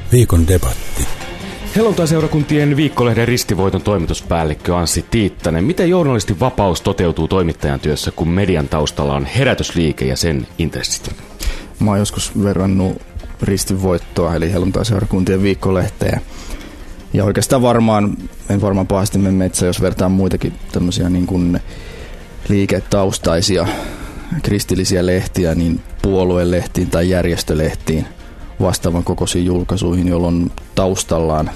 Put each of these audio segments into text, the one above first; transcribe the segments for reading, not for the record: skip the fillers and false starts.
Viikon debatti. Helluntai-seurakuntien viikkolehden ristivoiton toimituspäällikkö Anssi Tiittanen. Miten journalistin vapaus toteutuu toimittajan työssä, kun median taustalla on herätysliike ja sen intressit? Mä oon joskus verrannut ristivoittoa, eli helluntai-seurakuntien viikkolehteä. Ja oikeastaan en varmaan pahasti mene metsä, jos vertaan muitakin tämmöisiä niin kuin liiketaustaisia kristillisiä lehtiä, niin puoluelehtiin tai järjestölehtiin vastaavan kokoisiin julkaisuihin, jolloin taustallaan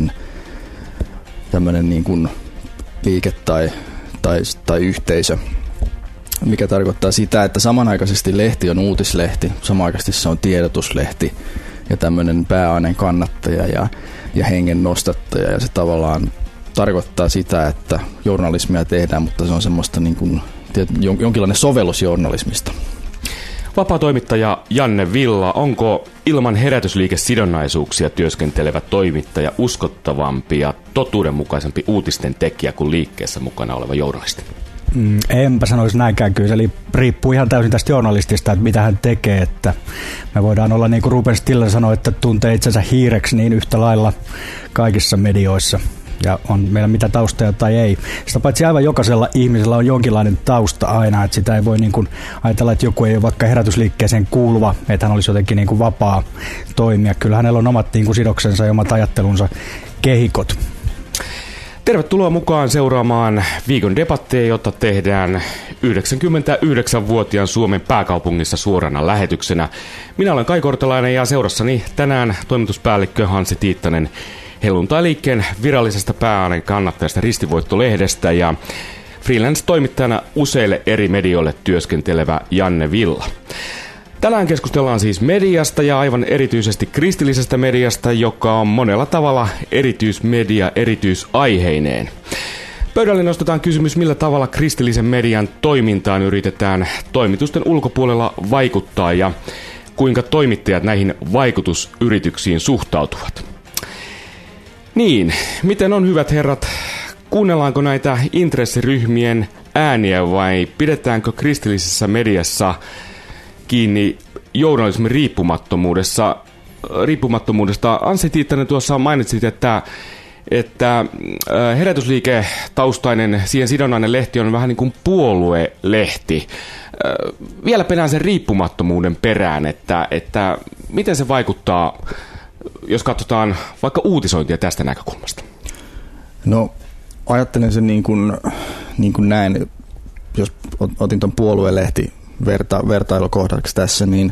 tämmöinen niin kuin liike tai yhteisö, mikä tarkoittaa sitä, että samanaikaisesti lehti on uutislehti, samanaikaisesti se on tiedotuslehti ja tämmöinen pääaineen kannattaja ja hengen nostattaja, ja se tavallaan tarkoittaa sitä, että journalismia tehdään, mutta se on semmoista niin kuin jonkinlainen sovellus journalismista. Vapaa-toimittaja Janne Villa, onko ilman herätysliikesidonnaisuuksia työskentelevä toimittaja uskottavampi ja totuudenmukaisempi uutisten tekijä kuin liikkeessä mukana oleva journalisti? Enpä sanoisi näinkään, kyllä. Eli riippuu ihan täysin tästä journalistista, että mitä hän tekee. Että me voidaan olla, niin kuin Ruben Stiller sanoi, että tuntee itsensä hiireksi niin yhtä lailla kaikissa medioissa. Ja on meillä mitä taustoja tai ei. Sitä paitsi aivan jokaisella ihmisellä on jonkinlainen tausta aina, että sitä ei voi niin kuin ajatella, että joku ei ole vaikka herätysliikkeeseen kuuluva, että hän olisi jotenkin niin kuin vapaa toimia. Kyllä hänellä on omat niin kuin sidoksensa ja omat ajattelunsa kehikot. Tervetuloa mukaan seuraamaan viikon debatteja, jota tehdään 99-vuotiaan Suomen pääkaupungissa suorana lähetyksenä. Minä olen Kai Kortelainen ja seurassani tänään toimituspäällikkö Anssi Tiittanen Helluntai-liikkeen virallisesta pääaineen kannattajasta Ristivoitto-lehdestä ja freelance-toimittajana useille eri medioille työskentelevä Janne Villa. Tänään keskustellaan siis mediasta ja aivan erityisesti kristillisestä mediasta, joka on monella tavalla erityismedia erityisaiheineen. Pöydälle nostetaan kysymys, millä tavalla kristillisen median toimintaan yritetään toimitusten ulkopuolella vaikuttaa ja kuinka toimittajat näihin vaikutusyrityksiin suhtautuvat. Niin, miten on, hyvät herrat? Kuunnellaanko näitä intressiryhmien ääniä vai pidetäänkö kristillisessä mediassa kiinni journalismin riippumattomuudesta? Anssi Tiittanen tuossa mainitsit, että herätysliike-taustainen, siihen sidonnainen lehti on vähän niin kuin puoluelehti. Vielä penään sen riippumattomuuden perään, että miten se vaikuttaa, jos katsotaan vaikka uutisointia tästä näkökulmasta? No, ajattelen sen niin kuin näin, jos otin tuon puoluelehti vertailukohdaksi tässä, niin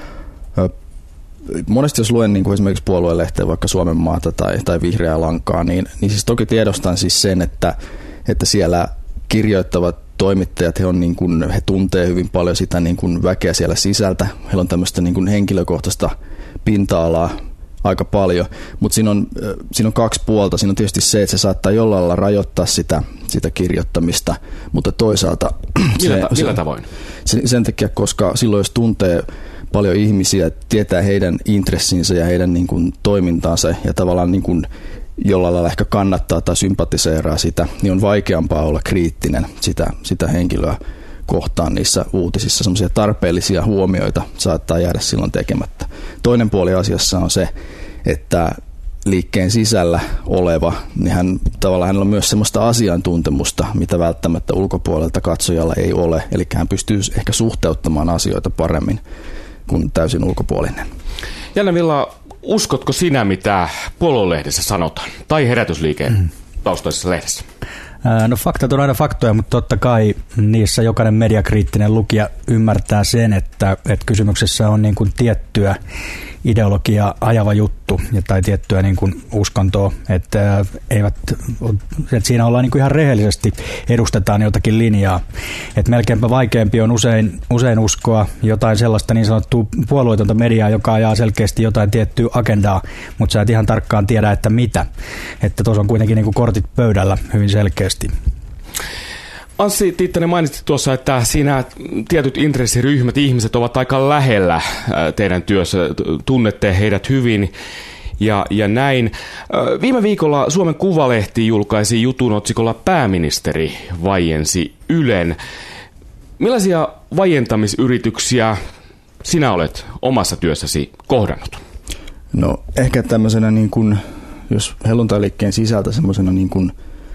monesti jos luen niin kuin esimerkiksi puoluelehteä, vaikka Suomen Maata tai Vihreää Lankaa, niin siis toki tiedostan siis sen, että siellä kirjoittavat toimittajat, he tuntee hyvin paljon sitä niin kuin väkeä siellä sisältä. Heillä on tämmöistä niin kuin henkilökohtaista pinta-alaa aika paljon, mutta siinä on kaksi puolta. Siinä on tietysti se, että se saattaa jollain lailla rajoittaa sitä kirjoittamista, mutta toisaalta Millä tavoin? Sen takia, koska silloin jos tuntee paljon ihmisiä, tietää heidän intressinsä ja heidän niin kuin toimintaansa ja tavallaan niin kuin jollain lailla ehkä kannattaa tai sympatiseeraa sitä, niin on vaikeampaa olla kriittinen sitä henkilöä kohtaan niissä uutisissa. Semmoisia tarpeellisia huomioita saattaa jäädä silloin tekemättä. Toinen puoli asiassa on se, että liikkeen sisällä oleva, niin hänellä on myös semmoista asiantuntemusta, mitä välttämättä ulkopuolelta katsojalla ei ole. Eli hän pystyy ehkä suhteuttamaan asioita paremmin kuin täysin ulkopuolinen. Janne Villa, uskotko sinä, mitä puoluelehdessä sanotaan? Tai herätysliikkeen taustaisessa lehdessä? No faktat on aina faktoja, mutta totta kai niissä jokainen mediakriittinen lukija ymmärtää sen, että kysymyksessä on niin kuin tiettyä ideologiaa ajava juttu tai tiettyä niin kuin uskontoa, että siinä ollaan niin kuin ihan rehellisesti edustetaan jotakin linjaa. Että melkeinpä vaikeampi on usein uskoa jotain sellaista niin sanottua puolueetonta mediaa, joka ajaa selkeästi jotain tiettyä agendaa, mutta sä et ihan tarkkaan tiedä, että mitä. Että tuossa on kuitenkin niin kuin kortit pöydällä hyvin selkeästi. Anssi Tiittanen, mainitsit tuossa, että siinä tietyt intressiryhmät, ihmiset ovat aika lähellä teidän työssä, tunnette heidät hyvin ja näin. Viime viikolla Suomen Kuvalehti julkaisi jutun otsikolla "Pääministeri vaiensi Ylen". Millaisia vaientamisyrityksiä sinä olet omassa työssäsi kohdannut? No ehkä tämmöisenä, niin kuin, jos helluntailiikkeen sisältä semmoisena niin kuin,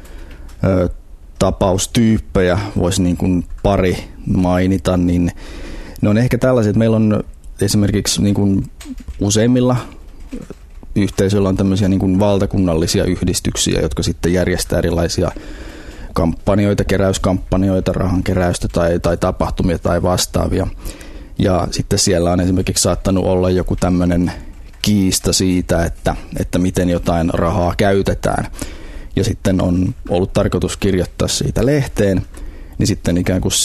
tapaustyyppejä voisi niin kuin pari mainita, niin ne on ehkä tällaiset, että meillä on esimerkiksi niin kuin useimmilla yhteisöillä on tämmöisiä niin kuin valtakunnallisia yhdistyksiä, jotka sitten järjestää erilaisia kampanjoita, keräyskampanjoita, rahankeräystä tai tapahtumia tai vastaavia. Ja sitten siellä on esimerkiksi saattanut olla joku tämmöinen kiista siitä, että miten jotain rahaa käytetään. Ja sitten on ollut tarkoitus kirjoittaa siitä lehteen, niin sitten ikään kuin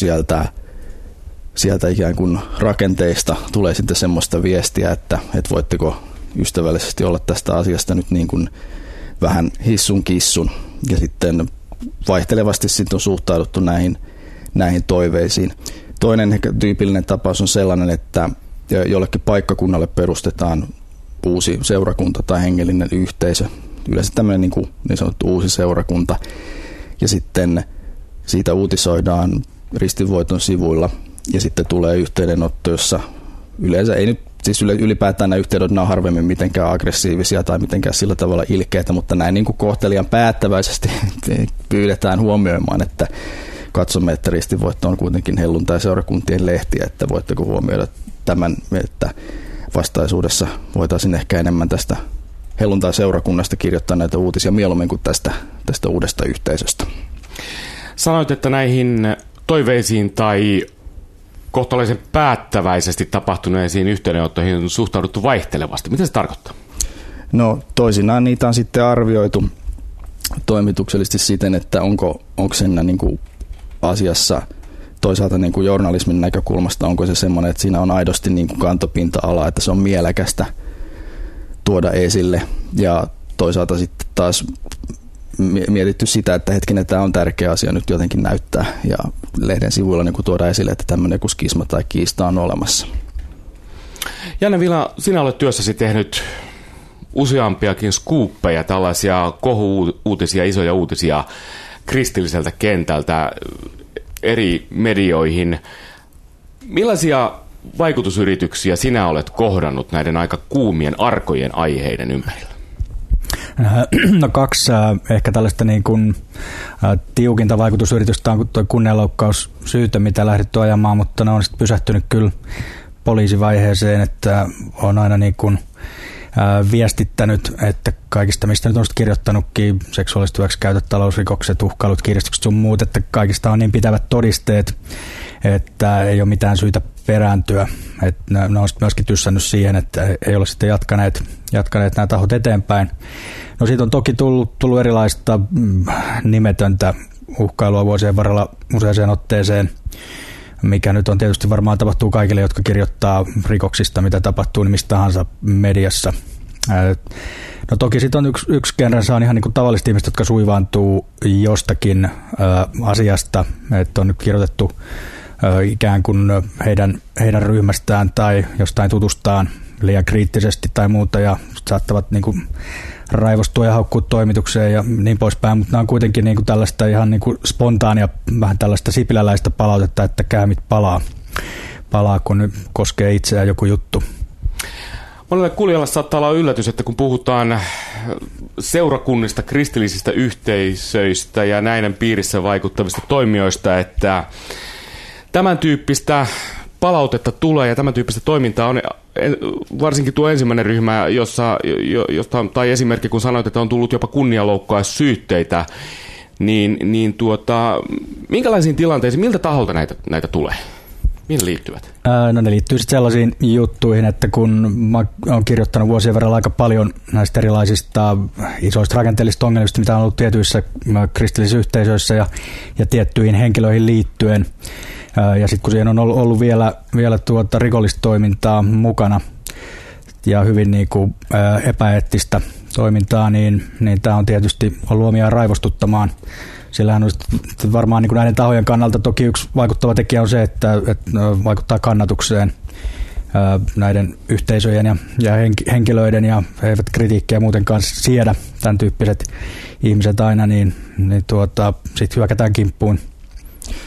sieltä ikään kuin rakenteista tulee sitten semmoista viestiä, että voitteko ystävällisesti olla tästä asiasta nyt niin kuin vähän hissun kissun. Ja sitten vaihtelevasti sitten on suhtauduttu näihin toiveisiin. Toinen ehkä tyypillinen tapaus on sellainen, että jollekin paikkakunnalle perustetaan uusi seurakunta tai hengellinen yhteisö. Yleensä tämmöinen niin sanottu uusi seurakunta. Ja sitten siitä uutisoidaan Ristinvoiton sivuilla ja sitten tulee yhteydenotto, jossa yleensä ei nyt, siis ylipäätään nämä yhteydenotot on harvemmin mitenkään aggressiivisia tai mitenkään sillä tavalla ilkeitä, mutta näin niin kuin kohtelijan päättäväisesti pyydetään huomioimaan, että katsomme, että Ristinvoitto on kuitenkin helluntai-seurakuntien lehtiä, että voitteko huomioida tämän, että vastaisuudessa voitaisiin ehkä enemmän tästä helluntai-seurakunnasta kirjoittaa näitä uutisia mieluummin kuin tästä uudesta yhteisöstä. Sanoit, että näihin toiveisiin tai kohtalaisen päättäväisesti tapahtuneisiin yhteydenottoihin on suhtauduttu vaihtelevasti. Mitä se tarkoittaa? No toisinaan niitä on sitten arvioitu toimituksellisesti siten, että onko siinä niin kuin asiassa toisaalta niin kuin journalismin näkökulmasta, onko se semmoinen, että siinä on aidosti niin kuin kantopinta-ala, että se on mielekästä tuoda esille. Ja toisaalta sitten taas mietitty sitä, että hetkinen, tämä on tärkeä asia nyt jotenkin näyttää ja lehden sivuilla niin kuin tuoda esille, että tämmöinen joku skisma tai kiista on olemassa. Janne Vila, sinä olet työssäsi tehnyt useampiakin skuuppeja, tällaisia kohu-uutisia, isoja uutisia kristilliseltä kentältä eri medioihin. Millaisia vaikutusyrityksiä sinä olet kohdannut näiden aika kuumien, arkojen aiheiden ympärillä? No kaksi ehkä tällaista niin kuin tiukinta vaikutusyritystä on tuo kunnianloukkaussyyte, mitä lähdetty ajamaan, mutta ne on sitten pysähtynyt kyllä poliisivaiheeseen, että on aina niin kuin viestittänyt, että kaikista, mistä nyt on kirjoittanutkin, seksuaaliset hyväksikäytöt, talousrikokset, uhkailut, kiristykset sun muut, että kaikista on niin pitävät todisteet, että ei ole mitään syytä perääntyä. Että ne on myöskin tyssännyt siihen, että ei ole sitten jatkaneet nämä tahot eteenpäin. No siitä on toki tullut erilaista nimetöntä uhkailua vuosien varrella useaseen otteeseen, mikä nyt on tietysti varmaan tapahtuu kaikille, jotka kirjoittaa rikoksista, mitä tapahtuu niin mistä tahansa mediassa. No toki sitten on yksi genrensä on ihan niin kuin tavalliset ihmiset, jotka suivaantuu jostakin asiasta, että on nyt kirjoitettu ikään kuin heidän ryhmästään tai jostain tutustaan liian kriittisesti tai muuta ja saattavat niin kuin raivostua ja haukkua toimitukseen ja niin poispäin, mutta nämä on kuitenkin niin kuin tällaista ihan niin kuin spontaania, vähän tällaista sipiläläistä palautetta, että käämit palaa, kun nyt koskee itseään joku juttu. Monelle kuulijalle saattaa olla yllätys, että kun puhutaan seurakunnista, kristillisistä yhteisöistä ja näiden piirissä vaikuttavista toimijoista, että tämän tyyppistä palautetta tulee ja tämän tyyppistä toimintaa on varsinkin tuo ensimmäinen ryhmä, tai esimerkki kun sanoit, että on tullut jopa kunnianloukkaussyytteitä, niin minkälaisiin tilanteisiin, miltä taholta näitä tulee? Mihin liittyvät? No ne liittyy sitten sellaisiin juttuihin, että kun mä oon kirjoittanut vuosien verran aika paljon näistä erilaisista isoista rakenteellisista ongelmista, mitä on ollut tietyissä kristillisissä yhteisöissä ja tiettyihin henkilöihin liittyen, ja sitten kun siihen on ollut vielä rikollista toimintaa mukana ja hyvin niin kuin epäeettistä toimintaa, niin tämä on tietysti ollut omiaan raivostuttamaan. Sillähän on varmaan niin kuin näiden tahojen kannalta toki yksi vaikuttava tekijä on se, että vaikuttaa kannatukseen näiden yhteisöjen ja henkilöiden, ja he eivät kritiikkiä muutenkaan siedä, tämän tyyppiset ihmiset aina, niin sitten hyökätään kimppuun.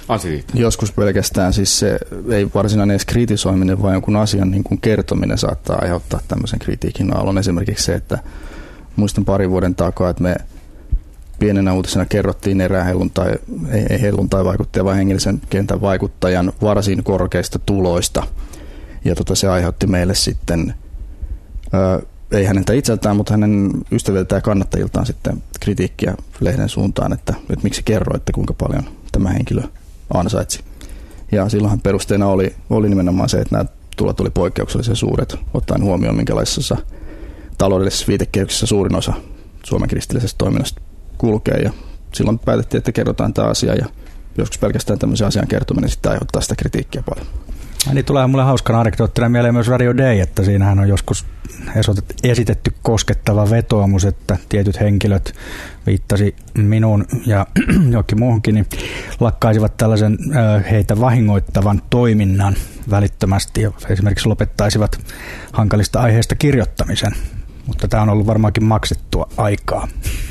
Anssi Tiittanen. Joskus pelkästään siis se ei varsinainen edes kritisoiminen, vaan jonkun asian niin kuin kertominen saattaa aiheuttaa tämmöisen kritiikin aallon. Esimerkiksi se, että muistan 2 vuoden takaa, että me pienenä uutisena kerrottiin erään helluntai-vaikuttajan, vaan hengellisen kentän vaikuttajan varsin korkeista tuloista. Ja se aiheutti meille sitten, ei häneltä itseltään, mutta hänen ystäviltään ja kannattajiltaan sitten kritiikkiä lehden suuntaan, että miksi kerroitte, kuinka paljon tämä henkilö ansaitsi. Ja silloinhan perusteena oli nimenomaan se, että nämä tulot oli poikkeuksellisen suuret, ottaen huomioon, minkälaisessa taloudellisessa viitekehyksessä suurin osa Suomen kristillisestä toiminnasta kulkee. Ja silloin päätettiin, että kerrotaan tämä asia, ja joskus pelkästään tämmöisen asian kertominen sitten aiheuttaa sitä kritiikkiä paljon. Niin tulee mulle hauskana anekdoottina mieleen myös Radio Day, että siinähän on joskus esitetty koskettava vetoomus, että tietyt henkilöt, viittasi minuun ja jokin muuhunkin, niin lakkaisivat tällaisen heitä vahingoittavan toiminnan välittömästi ja esimerkiksi lopettaisivat hankalista aiheista kirjoittamisen. Mutta tämä on ollut varmaankin maksettua aikaa.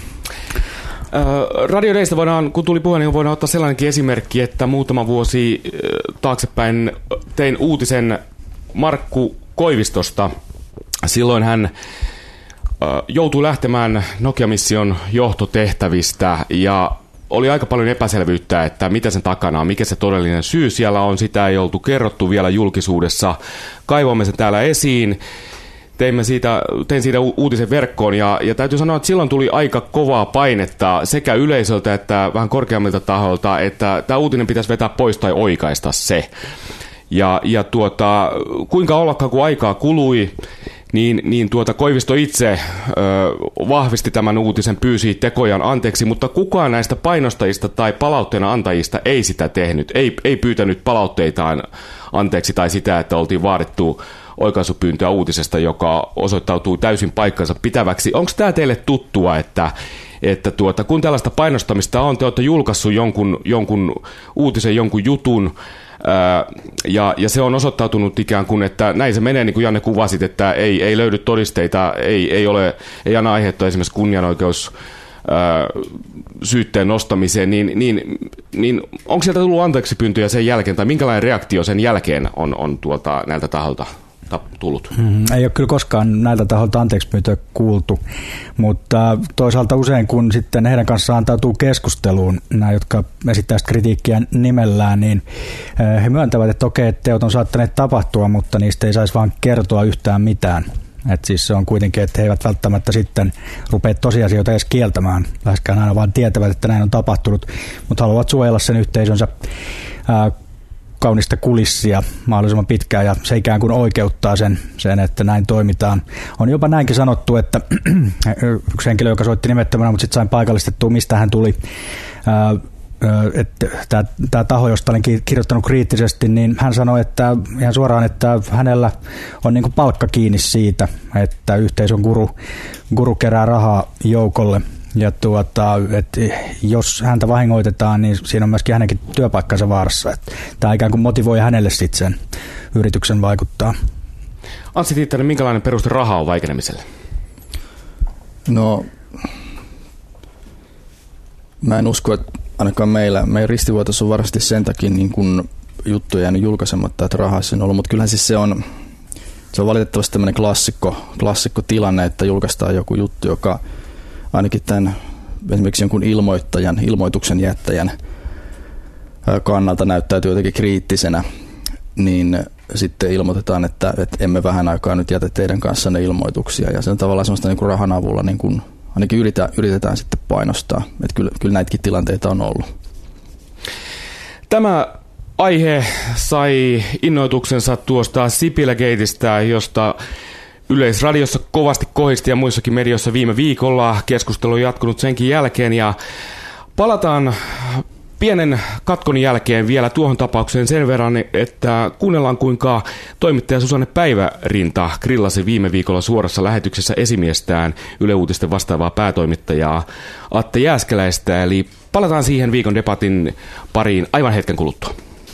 Radio Daystä voidaan, kun tuli puhe, niin voidaan ottaa sellainenkin esimerkki, että muutama vuosi taaksepäin tein uutisen Markku Koivistosta. Silloin hän joutui lähtemään Nokia-mission johtotehtävistä ja oli aika paljon epäselvyyttä, että mitä sen takana on, mikä se todellinen syy siellä on. Sitä ei oltu kerrottu vielä julkisuudessa. Kaivoimme sen täällä esiin. Tein siitä uutisen verkkoon ja täytyy sanoa, että silloin tuli aika kovaa painetta sekä yleisöltä että vähän korkeammilta taholta, että tämä uutinen pitäisi vetää pois tai oikaista se. Ja kuinka ollakaan, kun aikaa kului, niin Koivisto itse vahvisti tämän uutisen, pyysi tekojaan anteeksi, mutta kukaan näistä painostajista tai palautteena antajista ei sitä tehnyt, ei pyytänyt palautteitaan anteeksi tai sitä, että oltiin vaadittu oikaisupyyntöä uutisesta, joka osoittautui täysin paikkansa pitäväksi. Onko tämä teille tuttua, että kun tällaista painostamista on, te olette julkaissut jonkun uutisen, jonkun jutun, ja se on osoittautunut ikään kuin, että näin se menee, niin kuin Janne kuvasit, että ei löydy todisteita, ei anna aihetta esimerkiksi kunnianoikeus syytteen nostamiseen, niin onko sieltä tullut anteeksipyyntöjä sen jälkeen, tai minkälainen reaktio sen jälkeen on näiltä taholta tullut? Ei ole kyllä koskaan näiltä taholta anteeksipyyntöä kuultu, mutta toisaalta usein kun sitten heidän kanssaan antautuu keskusteluun, nämä jotka esittävät kritiikkiä nimellään, niin he myöntävät, että okei, teot on saattaneet tapahtua, mutta niistä ei saisi vaan kertoa yhtään mitään. Että siis se on kuitenkin, että he eivät välttämättä sitten rupea tosiasioita edes kieltämään, läheskään aina vaan tietävät, että näin on tapahtunut, mutta haluavat suojella sen yhteisönsä kaunista kulissia mahdollisimman pitkään, ja se ikään kuin oikeuttaa sen, että näin toimitaan. On jopa näinkin sanottu, että yksi henkilö, joka soitti nimettömänä, mutta sitten sain paikallistettua, mistä hän tuli, että tämä taho, josta olen kirjoittanut kriittisesti, niin hän sanoi, että ihan suoraan, että hänellä on niin kuin palkka kiinni siitä, että yhteisön guru kerää rahaa joukolle. Ja että jos häntä vahingoitetaan, niin siinä on myöskin hänenkin työpaikkansa vaarassa. Että tämä ikään kuin motivoi hänelle sitten sen yrityksen vaikuttaa. Anssi Tiittanen, minkälainen peruste raha on vaikenemiselle? No, mä en usko, että ainakaan meidän ristivuotossa on varmasti sen takia niin kun juttuja jäänyt julkaisematta, että rahaa sen on ollut. Mutta kyllähän siis se on valitettavasti tämmöinen klassikko tilanne, että julkaistaan joku juttu, joka ainakin tämän esimerkiksi jonkun ilmoituksen jättäjän kannalta näyttäytyy jotenkin kriittisenä, niin sitten ilmoitetaan, että emme vähän aikaa nyt jätä teidän kanssanne ilmoituksia. Ja se on tavallaan sellaista niin kuin rahan avulla niin kuin ainakin yritetään sitten painostaa. Että kyllä näitäkin tilanteita on ollut. Tämä aihe sai innoituksensa tuosta Sipilä-gateista, josta Yleisradiossa kovasti kohisti ja muissakin medioissa viime viikolla. Keskustelu on jatkunut senkin jälkeen ja palataan pienen katkon jälkeen vielä tuohon tapaukseen sen verran, että kuunnellaan kuinka toimittaja Susanne Päivärinta grillasi viime viikolla suorassa lähetyksessä esimiestään Yle Uutisten vastaavaa päätoimittajaa Atte Jääskeläistä. Eli palataan siihen viikon debatin pariin aivan hetken kuluttua.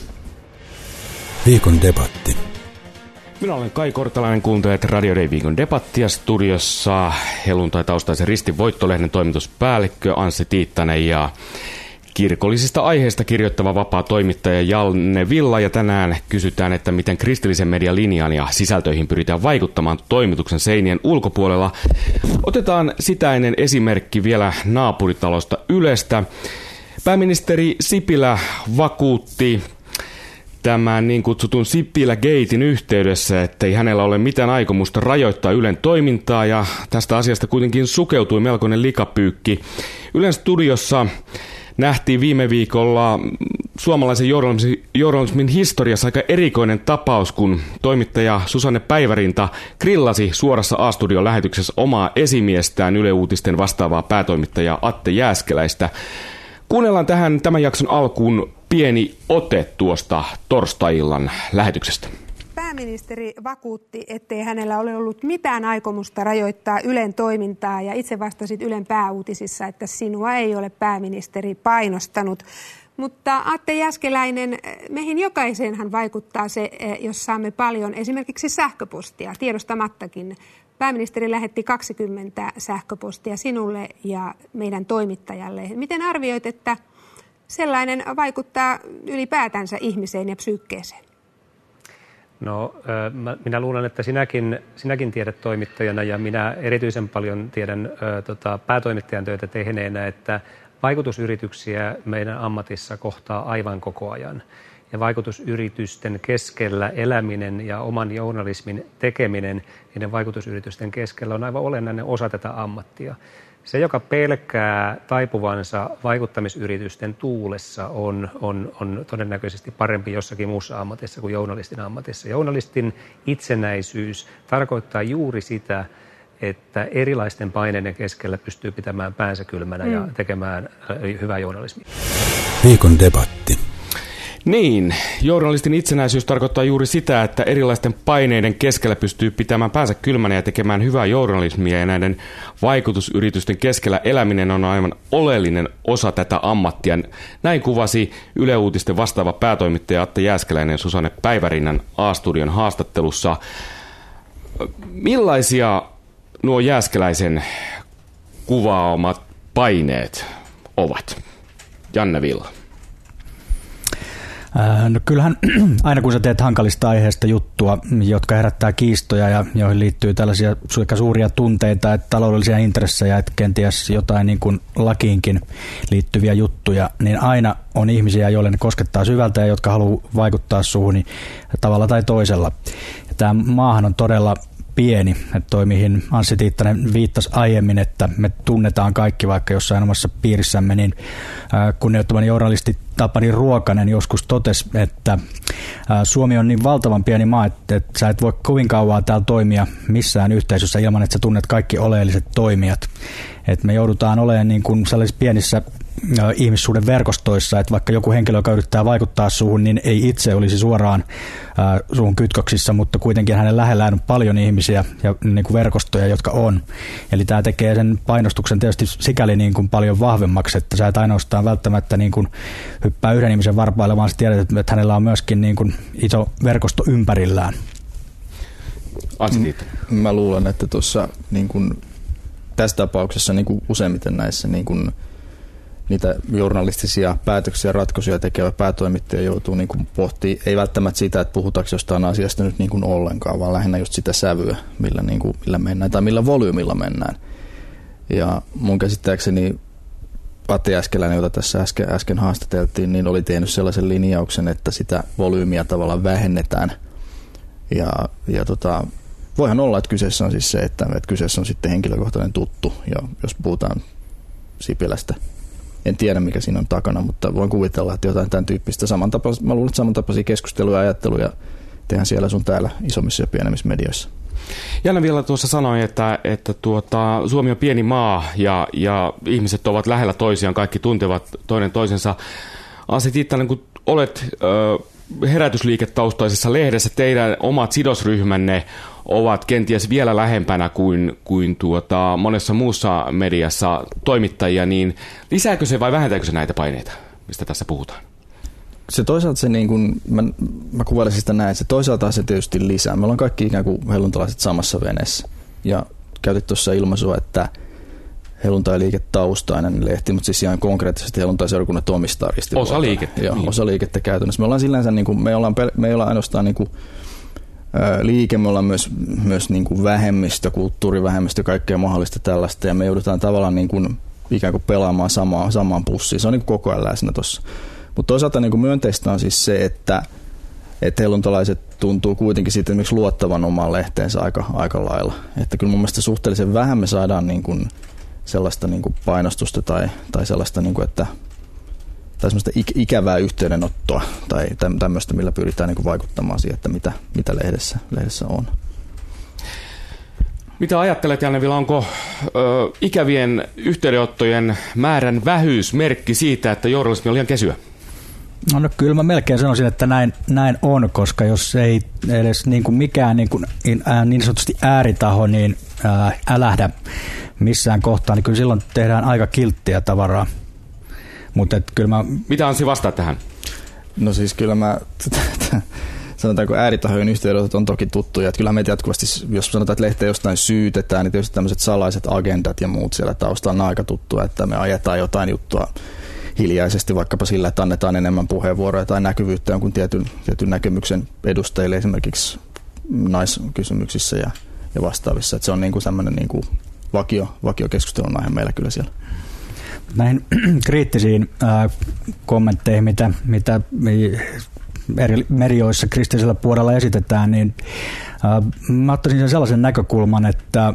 Viikon debatti. Minä olen Kai Kortelainen, kuuntelet Radio Day viikon debattia studiossa. Helluntai-taustaisen Ristin Voitto-lehden toimituspäällikkö Anssi Tiittanen ja kirkollisista aiheista kirjoittava vapaa toimittaja Janne Villa, ja tänään kysytään, että miten kristillisen median linjaan ja sisältöihin pyritään vaikuttamaan toimituksen seinien ulkopuolella. Otetaan sitä ennen esimerkki vielä naapuritalosta Ylestä. Pääministeri Sipilä vakuutti tämän niin kutsutun Sipilä-gatein yhteydessä, ettei hänellä ole mitään aikomusta rajoittaa Ylen toimintaa, ja tästä asiasta kuitenkin sukeutui melkoinen likapyykki. Ylen studiossa nähtiin viime viikolla suomalaisen journalismin historiassa aika erikoinen tapaus, kun toimittaja Susanne Päivärinta grillasi suorassa A-studion lähetyksessä omaa esimiestään Yle Uutisten vastaavaa päätoimittajaa Atte Jääskeläistä. Kuunnellaan tämän jakson alkuun pieni ote tuosta torstai-illan lähetyksestä. Pääministeri vakuutti, ettei hänellä ole ollut mitään aikomusta rajoittaa Ylen toimintaa, ja itse vastasit Ylen pääuutisissa, että sinua ei ole pääministeri painostanut. Mutta Atte Jääskeläinen, meihin jokaiseenhan vaikuttaa se, jos saamme paljon esimerkiksi sähköpostia, tiedostamattakin. Pääministeri lähetti 20 sähköpostia sinulle ja meidän toimittajalle. Miten arvioit, että sellainen vaikuttaa ylipäätänsä ihmiseen ja psyykkeeseen? No, minä luulen, että sinäkin tiedät toimittajana, ja minä erityisen paljon tiedän päätoimittajan töitä tehneenä, että vaikutusyrityksiä meidän ammatissa kohtaa aivan koko ajan. Ja vaikutusyritysten keskellä eläminen ja oman journalismin tekeminen niiden vaikutusyritysten keskellä on aivan olennainen osa tätä ammattia. Se, joka pelkää taipuvansa vaikuttamisyritysten tuulessa, on todennäköisesti parempi jossakin muussa ammatissa kuin journalistin ammatissa. Journalistin itsenäisyys tarkoittaa juuri sitä, että erilaisten paineiden keskellä pystyy pitämään päänsä kylmänä ja tekemään hyvää journalismia. Viikon debatti. Niin, journalistin itsenäisyys tarkoittaa juuri sitä, että erilaisten paineiden keskellä pystyy pitämään päänsä kylmänä ja tekemään hyvää journalismia, ja näiden vaikutusyritysten keskellä eläminen on aivan oleellinen osa tätä ammattia. Näin kuvasi Yle Uutisten vastaava päätoimittaja Atte Jääskeläinen Susanne Päivärinnan A-studion haastattelussa. Millaisia nuo Jääskeläisen kuvaamat paineet ovat? Janne Villa. No kyllähän aina kun sä teet hankalista aiheesta juttua, jotka herättää kiistoja ja joihin liittyy tällaisia suuria tunteita, että taloudellisia intressejä, että kenties jotain niin kuin lakiinkin liittyviä juttuja, niin aina on ihmisiä, joille ne koskettaa syvältä ja jotka haluaa vaikuttaa suhun tavalla tai toisella. Ja tämä maahan on todella pieni, että toi mihin Anssi Tiittanen viittasi aiemmin, että me tunnetaan kaikki vaikka jossain omassa piirissämme, niin kunnioittamani journalisti Tapani Ruokanen joskus totesi, että Suomi on niin valtavan pieni maa, että sä et voi kovin kauan täällä toimia missään yhteisössä ilman, että sä tunnet kaikki oleelliset toimijat. Että me joudutaan olemaan niin kuin sellaisissa pienissä ihmissuuden verkostoissa, että vaikka joku henkilö, joka yrittää vaikuttaa suhun, niin ei itse olisi suoraan suhun kytköksissä, mutta kuitenkin hänen lähellään on paljon ihmisiä ja niin kuin verkostoja, jotka on. Eli tämä tekee sen painostuksen tietysti sikäli niin kuin paljon vahvemmaksi, että sä et ainoastaan välttämättä niin kuin hyppää yhden ihmisen varpaille, vaan sä tiedät, että hänellä on myöskin niin kuin iso verkosto ympärillään. Mä luulen, että tuossa niin kuin tässä tapauksessa niin kuin useimmiten näissä niin kuin niitä journalistisia päätöksiä ja ratkaisuja tekevä päätoimittaja joutuu niin kuin pohtimaan, ei välttämättä sitä, että puhutaanko jostain asiasta nyt niin kuin ollenkaan, vaan lähinnä just sitä sävyä, millä mennään tai millä volyymilla mennään. Ja mun käsittääkseni Atte Jääskeläinen, jota tässä äsken haastateltiin, niin oli tehnyt sellaisen linjauksen, että sitä volyymiä tavallaan vähennetään. Ja voihan olla, että kyseessä on siis se, että kyseessä on sitten henkilökohtainen tuttu, ja jos puhutaan Sipilästä. En tiedä, mikä siinä on takana, mutta voin kuvitella, että jotain tämän tyyppistä mä luulen, että samantapaisia keskusteluja ja ajatteluja tehdään siellä sun täällä isommissa ja pienemmissä medioissa. Janne vielä tuossa sanoi, että Suomi on pieni maa ja ihmiset ovat lähellä toisiaan, kaikki tuntevat toinen toisensa. Anssi Tiittanen, kun olet herätysliiketaustaisessa lehdessä, teidän omat sidosryhmänne ovat kenties vielä lähempänä kuin monessa muussa mediassa toimittajia, niin lisääkö se vai vähentääkö se näitä paineita, mistä tässä puhutaan? Se toisaalta se niin kuin, mä kuvailisin sitä näin, se toisaalta se tietysti lisää. Me ollaan kaikki ikään kuin helluntalaiset samassa veneessä. Ja käytit tuossa ilmaisua, että helluntailiiketaustainen lehti, mutta siis ihan konkreettisesti helluntaiseurakunnat omistaa Ristivuoroa. Osa liikettä. Joo, osa liikettä käytännössä. Me ollaan sillänsä, niin kuin, me ei olla ainoastaan niin kuin, liike, me ollaan myös niin kuin vähemmistö, kulttuurivähemmistö, kaikkea mahdollista tällaista, ja me joudutaan tavallaan niin kuin, ikään kuin pelaamaan samaan pussiin. Se on niin kuin koko ajan läsnä tuossa. Mutta toisaalta niin kuin myönteistä on siis se, että helluntalaiset tuntuu kuitenkin siitä esimerkiksi luottavan omaan lehteensä aika lailla. Että kyllä mun mielestä suhteellisen vähän me saadaan niin kuin sellaista niin kuin painostusta tai sellaista, niin kuin, tai sellaista ikävää yhteydenottoa tai tämmöistä, millä pyritään niin kuin vaikuttamaan siihen, että mitä lehdessä on. Mitä ajattelet, Janne-Vila, onko ikävien yhteydenottojen määrän vähyys merkki siitä, että journalismi on liian kesyä? No kyllä mä melkein sanoisin, että näin on, koska jos ei edes niin kuin mikään niin sanotusti ääritaho niin älähdä missään kohtaa, niin kyllä silloin tehdään aika kilttiä tavaraa. Mitä Anssi vastaa tähän? No siis kyllä sanotaanko ääritahojen yhteydenotot on toki tuttuja. Että kyllähän meitä jatkuvasti, jos sanotaan, että lehteä jostain syytetään, niin tietysti tämmöiset salaiset agendat ja muut siellä taustalla on aika tuttua, että me ajetaan jotain juttua hiljaisesti vaikkapa sillä, että annetaan enemmän puheenvuoroja tai näkyvyyttä jonkun tietyn näkemyksen edustajille esimerkiksi naiskysymyksissä ja vastaavissa. Että se on niin kuin sellainen niin kuin vakiokeskustelun aihe meillä kyllä siellä. Näihin kriittisiin kommentteihin, mitä eri medioissa kristillisellä puolella esitetään, niin mä ottaisin sen sellaisen näkökulman, että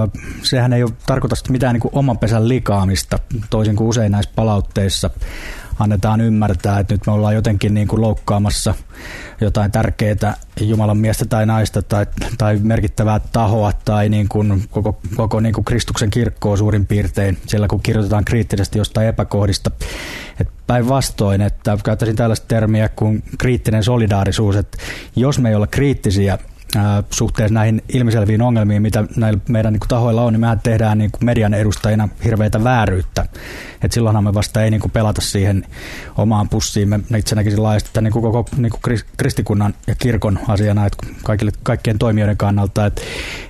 sehän ei ole tarkoita mitään niin kuin oman pesän likaamista, toisin kuin usein näissä palautteissa annetaan ymmärtää, että nyt me ollaan jotenkin niin kuin loukkaamassa jotain tärkeää Jumalan miestä tai naista tai merkittävää tahoa tai niin kuin koko niin kuin Kristuksen kirkkoa suurin piirtein siellä, kun kirjoitetaan kriittisesti jostain epäkohdista. Päinvastoin, että käyttäisin tällaista termiä kuin kriittinen solidaarisuus, että jos me ei olla kriittisiä suhteessa näihin ilmiselviin ongelmiin, mitä näillä meidän niin kuin tahoilla on, niin mehän tehdään niin kuin median edustajina hirveätä vääryyttä. Et silloinhan me vasta ei niin kuin pelata siihen omaan pussiin. Me itse näkisin laajasti tämän niin kuin koko niin kuin kristikunnan ja kirkon asiana, että kaikkien toimijoiden kannalta, että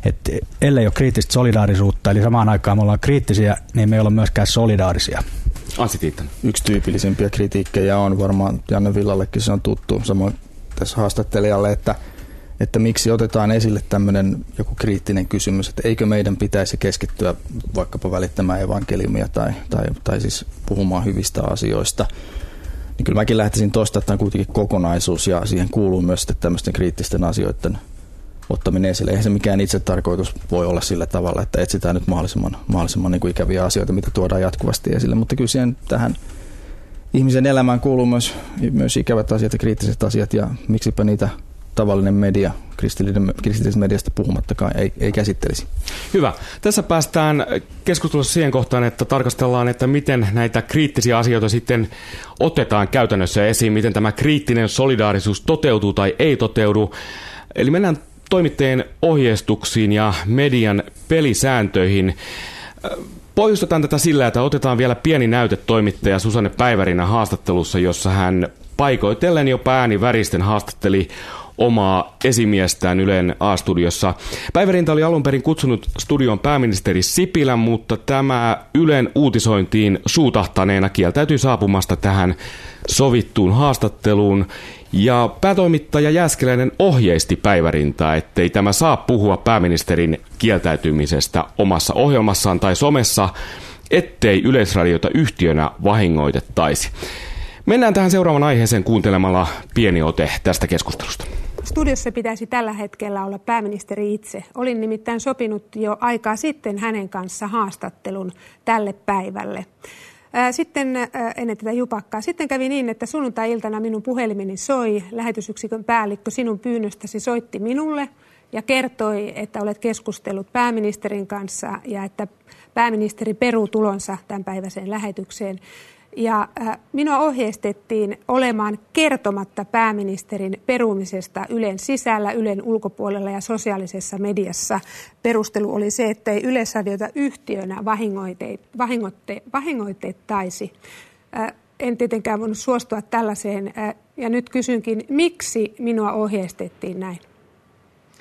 ellei ole kriittistä solidaarisuutta, eli samaan aikaan me ollaan kriittisiä, niin me ei olla myöskään solidaarisia. Anssi Tiittanen. Yksi tyypillisimpiä kritiikkejä on varmaan Janne-Villallekin, se on tuttu samoin tässä haastattelijalle, että miksi otetaan esille tämmöinen joku kriittinen kysymys, että eikö meidän pitäisi keskittyä vaikkapa välittämään evankeliumia tai siis puhumaan hyvistä asioista. Niin kyllä mäkin lähtisin tuosta, että tämä on kuitenkin kokonaisuus ja siihen kuuluu myös tämmöisten kriittisten asioiden ottaminen esille. Eihän se mikään itse tarkoitus voi olla sillä tavalla, että etsitään nyt mahdollisimman niin kuin ikäviä asioita, mitä tuodaan jatkuvasti esille, mutta kyllä siihen tähän ihmisen elämään kuuluu myös ikävät asiat ja kriittiset asiat ja miksipä niitä tavallinen media, kristillisestä mediasta puhumattakaan, ei käsittelisi. Hyvä. Tässä päästään keskustelussa siihen kohtaan, että tarkastellaan, että miten näitä kriittisiä asioita sitten otetaan käytännössä esiin, miten tämä kriittinen solidaarisuus toteutuu tai ei toteudu. Eli mennään toimittajien ohjeistuksiin ja median pelisääntöihin. Pohjustetaan tätä sillä, että otetaan vielä pieni näyte toimittaja Susanne Päivärinnan haastattelussa, jossa hän paikoitellen jopa ääni väristen haastatteli omaa esimiestään Ylen A-studiossa. Päivärinta oli alun perin kutsunut studioon pääministeri Sipilän, mutta tämä Ylen uutisointiin suutahtaneena kieltäytyi saapumasta tähän sovittuun haastatteluun. Ja päätoimittaja Jääskeläinen ohjeisti Päivärintaa, ettei tämä saa puhua pääministerin kieltäytymisestä omassa ohjelmassaan tai somessa, ettei Yleisradiota yhtiönä vahingoitettaisi. Mennään tähän seuraavan aiheeseen kuuntelemalla pieni ote tästä keskustelusta. Studiossa pitäisi tällä hetkellä olla pääministeri itse. Olin nimittäin sopinut jo aikaa sitten hänen kanssa haastattelun tälle päivälle. Sitten ennen tätä jupakkaa. Sitten kävi niin, että sunnuntai-iltana minun puhelimeni soi. Lähetysyksikön päällikkö sinun pyynnöstäsi soitti minulle ja kertoi, että olet keskustellut pääministerin kanssa ja että pääministeri peruu tulonsa tämän päiväiseen lähetykseen. Ja minua ohjeistettiin olemaan kertomatta pääministerin perumisesta Ylen sisällä, Ylen ulkopuolella ja sosiaalisessa mediassa. Perustelu oli se, että ei Yleisradiota yhtiönä vahingoitettaisi. En tietenkään voinut suostua tällaiseen ja nyt kysynkin, miksi minua ohjeistettiin näin?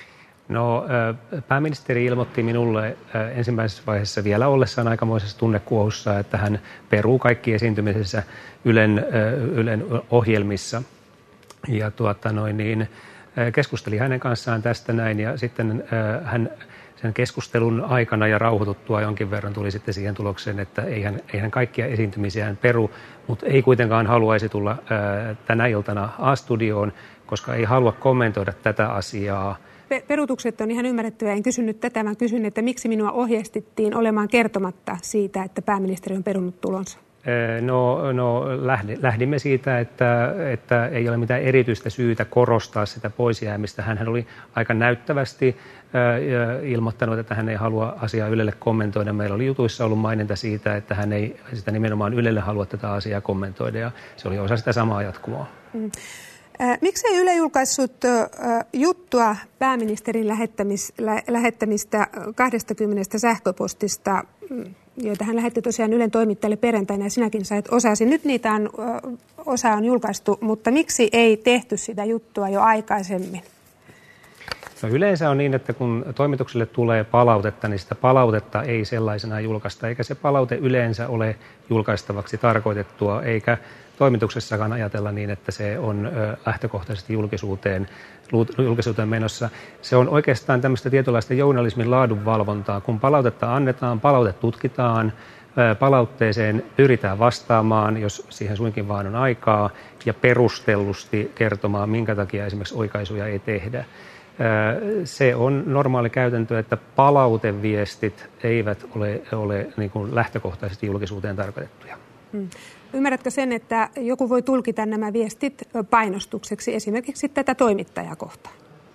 No, pääministeri ilmoitti minulle ensimmäisessä vaiheessa vielä ollessaan aikamoisessa tunnekuohussa, että hän peruu kaikki esiintymisessä Ylen ohjelmissa. Ja keskusteli hänen kanssaan tästä näin ja sitten hän sen keskustelun aikana ja rauhoituttua jonkin verran tuli sitten siihen tulokseen, että eihän kaikkia esiintymisiään peru, mutta ei kuitenkaan haluaisi tulla tänä iltana A-studioon, koska ei halua kommentoida tätä asiaa. Peruutukset on ihan ymmärrettävää. En kysynyt tätä, vaan kysyn, että miksi minua ohjeistettiin olemaan kertomatta siitä, että pääministeri on perunut tulonsa? Lähdimme siitä, että ei ole mitään erityistä syytä korostaa sitä poisjäämistä. Hän oli aika näyttävästi ilmoittanut, että hän ei halua asiaa Ylelle kommentoida. Meillä oli jutuissa ollut maininta siitä, että hän ei sitä nimenomaan Ylelle halua tätä asiaa kommentoida, ja se oli osa sitä samaa jatkumoa. Miksi ei Yle julkaissut juttua pääministerin lähettämistä 20 sähköpostista, joita hän lähetti tosiaan Ylen toimittajalle perjantaina, ja sinäkin sait osasi. Nyt niitä osa on julkaistu, mutta miksi ei tehty sitä juttua jo aikaisemmin? No, yleensä on niin, että kun toimitukselle tulee palautetta, niin sitä palautetta ei sellaisenaan julkaista, eikä se palaute yleensä ole julkaistavaksi tarkoitettua, eikä toimituksessakaan ajatella niin, että se on lähtökohtaisesti julkisuuteen menossa. Se on oikeastaan tämmöistä tietynlaista journalismin laadunvalvontaa. Kun palautetta annetaan, palaute tutkitaan, palautteeseen pyritään vastaamaan, jos siihen suinkin vaan on aikaa, ja perustellusti kertomaan, minkä takia esimerkiksi oikaisuja ei tehdä. Se on normaali käytäntö, että palauteviestit eivät ole niin kuin lähtökohtaisesti julkisuuteen tarkoitettuja. Ymmärrätkö sen, että joku voi tulkita nämä viestit painostukseksi esimerkiksi tätä toimittajaa kohtaan?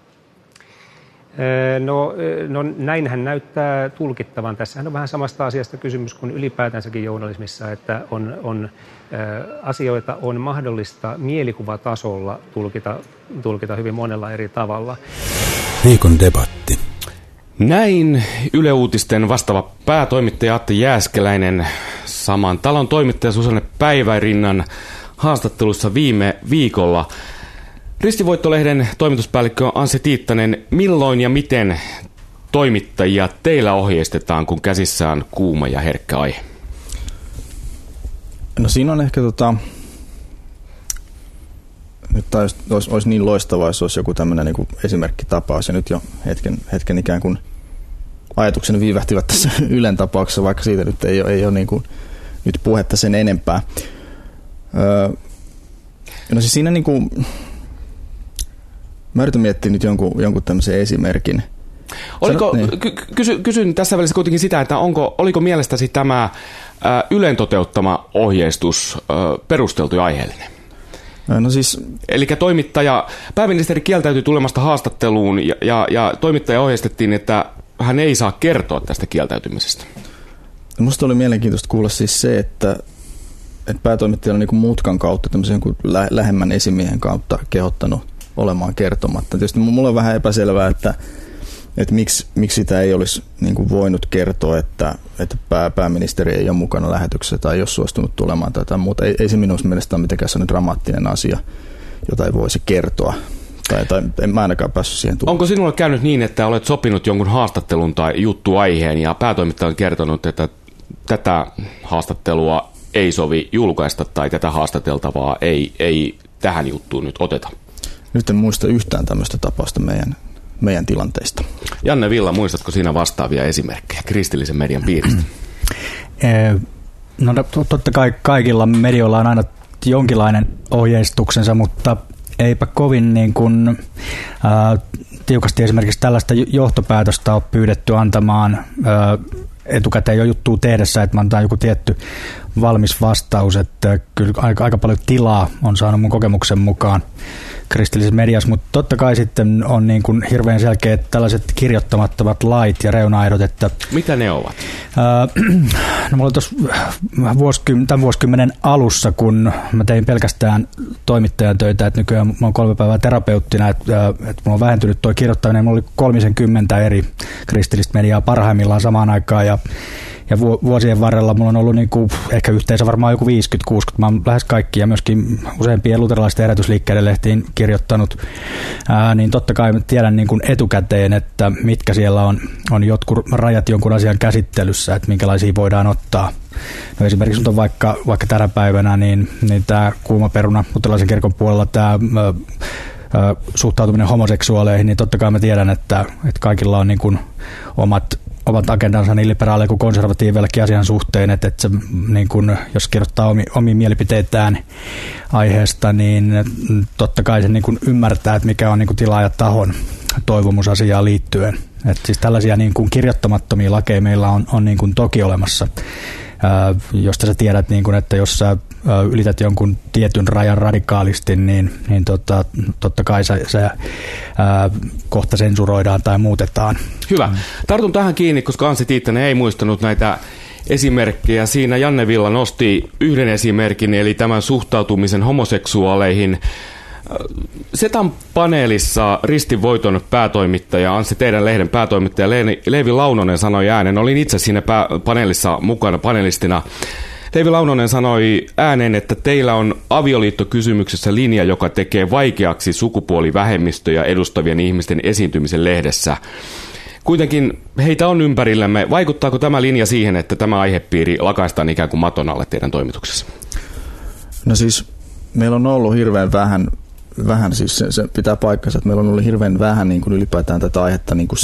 No näinhän näyttää tulkittavan. Tässähän on vähän samasta asiasta kysymys kuin ylipäätänsäkin journalismissa, että asioita on mahdollista mielikuvatasolla tulkita hyvin monella eri tavalla. Viikon debatti. Näin Yle Uutisten vastaava päätoimittaja Atte Jääskeläinen saman talon toimittaja Susanne Päivärinnan haastattelussa viime viikolla. Ristivoitto-lehden toimituspäällikkö Anssi Tiittanen, milloin ja miten toimittajia teillä ohjeistetaan, kun käsissä on kuuma ja herkkä aihe? No siinä on ehkä nyt olisi niin loistavaa, jos olisi joku tämmöinen niin kuin esimerkkitapaus, ja nyt jo hetken ikään kuin ajatukseni viivähtivät tässä Ylen tapauksessa, vaikka siitä nyt ei ole niin kuin nyt puhetta sen enempää. No siis siinä niin kuin, mä yritän miettiä nyt jonkun tämmöisen esimerkin. Kysyn tässä välissä kuitenkin sitä, että oliko mielestäsi tämä Ylen toteuttama ohjeistus perusteltu ja aiheellinen? No siis, eli pääministeri kieltäytyi tulemasta haastatteluun ja toimittaja ohjeistettiin, että hän ei saa kertoa tästä kieltäytymisestä. Minusta oli mielenkiintoista kuulla siis se, että päätoimittaja on niin kuin mutkan kautta, tämmöisen lähemmän esimiehen kautta kehottanut olemaan kertomatta. Tietysti mulla on vähän epäselvää, että miksi sitä ei olisi niin kuin voinut kertoa, että pääministeri ei ole mukana lähetyksessä tai ei ole suostunut tulemaan tai muuta. Ei se minun mielestä ole mitenkään sellainen dramaattinen asia, jota ei voisi kertoa. Tai en mä ainakaan päässyt siihen tulemaan. Onko sinulle käynyt niin, että olet sopinut jonkun haastattelun tai juttuaiheen ja päätoimittaja on kertonut, että tätä haastattelua ei sovi julkaista tai tätä haastateltavaa ei tähän juttuun nyt oteta? Nyt en muista yhtään tämmöistä tapausta meidän tilanteista. Janne Villa, muistatko siinä vastaavia esimerkkejä kristillisen median piiristä? No totta kai kaikilla medioilla on aina jonkinlainen ohjeistuksensa, mutta eipä kovin niin kuin, tiukasti esimerkiksi tällaista johtopäätöstä ole pyydetty antamaan etukäteen jo juttua tehdessä, että antaa joku tietty valmis vastaus, että kyllä aika paljon tilaa on saanut mun kokemuksen mukaan kristillisessä mediassa, mutta totta kai sitten on niin kuin hirveän selkeät tällaiset kirjoittamattomat lait ja reunaehdot, että... Mitä ne ovat? No mulla oli tuossa tämän vuosikymmenen alussa, kun mä tein pelkästään toimittajan töitä, että nykyään mä oon 3 päivää terapeuttina, että mulla on vähentynyt tuo kirjoittaminen, mulla oli 30 eri kristillistä mediaa parhaimmillaan samaan aikaan, ja Ja vuosien varrella mulla on ollut niinku, ehkä yhteensä varmaan joku 50-60. Mä oon lähes kaikki ja myöskin useimpien luterilaisten herätysliikkeiden lehtiin kirjoittanut. Niin totta kai mä tiedän niinku etukäteen, että mitkä siellä on jotkut rajat jonkun asian käsittelyssä, että minkälaisia voidaan ottaa. No esimerkiksi nyt on vaikka tänä päivänä niin tämä kuuma peruna luterilaisen kirkon puolella tämä suhtautuminen homoseksuaaleihin, niin totta kai mä tiedän, että kaikilla on niin kuin omat agendansa niin liberaaleja kuin konservatiiveillekin asian suhteen, että se, niin kuin, jos kirjoittaa omia mielipiteitään aiheesta, niin totta kai se niin kuin ymmärtää, että mikä on niin kuin tilaajatahon toivomus asiaan liittyen. Että siis tällaisia niin kuin kirjoittamattomia lakeja meillä on niin kuin toki olemassa, josta sä tiedät, niin kuin, että jos sä ylität jonkun tietyn rajan radikaalisti, niin totta kai se kohta sensuroidaan tai muutetaan. Hyvä. Tartun tähän kiinni, koska Anssi Tiittanen ei muistanut näitä esimerkkejä. Siinä Janne Villa nosti yhden esimerkin, eli tämän suhtautumisen homoseksuaaleihin. Setan paneelissa Ristin Voiton päätoimittaja, Anssi teidän lehden päätoimittaja Leevi Launonen sanoi ääneen, olin itse siinä paneelissa mukana panelistina. Leevi Launonen sanoi ääneen, että teillä on avioliittokysymyksessä linja, joka tekee vaikeaksi sukupuolivähemmistöjä edustavien ihmisten esiintymisen lehdessä. Kuitenkin heitä on ympärillämme. Vaikuttaako tämä linja siihen, että tämä aihepiiri lakaistaan ikään kuin maton alle teidän toimituksessa? No siis meillä on ollut hirveän vähän siis se pitää paikkansa, että meillä on ollut hirveän vähän niin kuin ylipäätään tätä aihetta niin kuin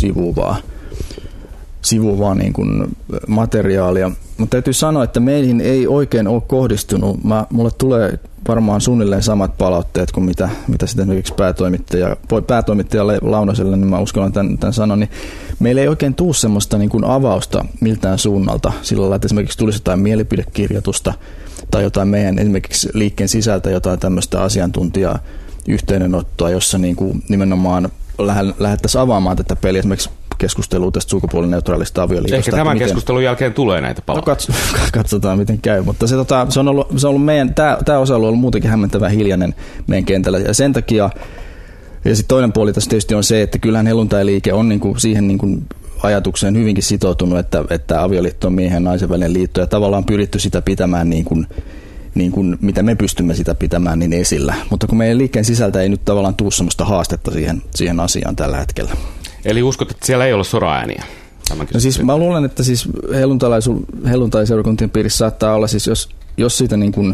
sivuvaa niin kuin materiaalia. Mutta täytyy sanoa, että meihin ei oikein ole kohdistunut. Mulle tulee varmaan suunnilleen samat palautteet kuin mitä sitten esimerkiksi päätoimittaja Launoselle, niin mä uskallan tämän sanoa, niin meillä ei oikein tule semmoista niin kuin avausta miltään suunnalta sillä lailla, että esimerkiksi tulisi jotain mielipidekirjoitusta tai jotain meidän esimerkiksi liikkeen sisältä jotain tämmöistä asiantuntijaa yhteydenottoa, jossa niin kuin nimenomaan lähdettäisiin avaamaan tätä peliä, esimerkiksi keskustelua tästä sukupuolineutraalista avioliitosta. Ehkä tämän keskustelun jälkeen tulee näitä palautteita. No katsotaan miten käy, mutta se on ollut meidän, tämä osa on ollut muutenkin hämmentävän hiljainen meidän kentällä, ja sen takia, ja sitten toinen puoli tässä tietysti on se, että kyllähän helluntailiike on niinku siihen niinku ajatukseen hyvinkin sitoutunut, että avioliitto on miehen ja naisen välinen liitto, ja tavallaan pyritty sitä pitämään niin kuin mitä me pystymme sitä pitämään niin esillä. Mutta kun meidän liikkeen sisältä ei nyt tavallaan tule sellaista haastetta siihen asiaan tällä hetkellä. Eli uskot, että siellä ei ole soraääniä? No siis mä luulen, että siis helluntaiseurakuntien piirissä saattaa olla, siis jos siitä niin kuin,